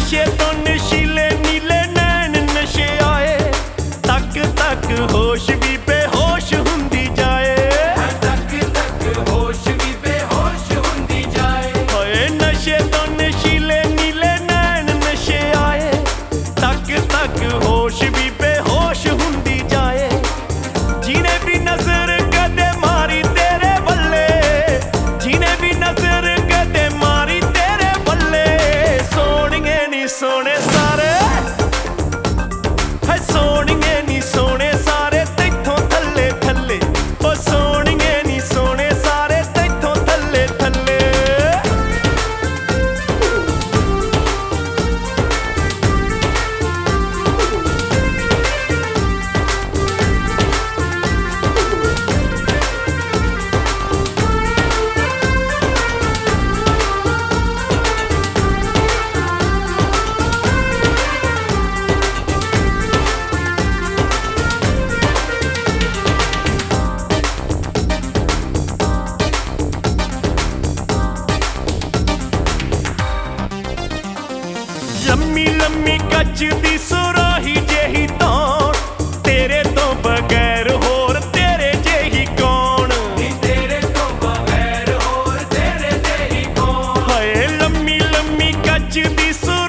नशे तो नशीले नीले नैन नशे आए, तक तक होश भी बेहोश हुंदी जाए, तक तक होश भी बेहोश हुंदी जाए। होए नशे तो नशीले नीले नैन नशे आए, तक तक होश भी बेहोश हुंदी जाए। जिने भी नजर कदे मारी तेरे बल्ले, जिने भी नजर कदे मारी तेरे बल्ले, सोहणिए नी सोने सारे, है सोहणिए नी सोने सारे तैथों थल्ले थल्ले, ओ सोहणिए नी सोने सारे तैथों थल्ले थल्ले। लम्मी लम्मी कच दी सुराही जेही तौण, तेरे तो बगैर होर तेरे जेही कौन, तेरे तो बगैर होर तेरे जेही कौन। हाय लम्मी लम्मी कच दी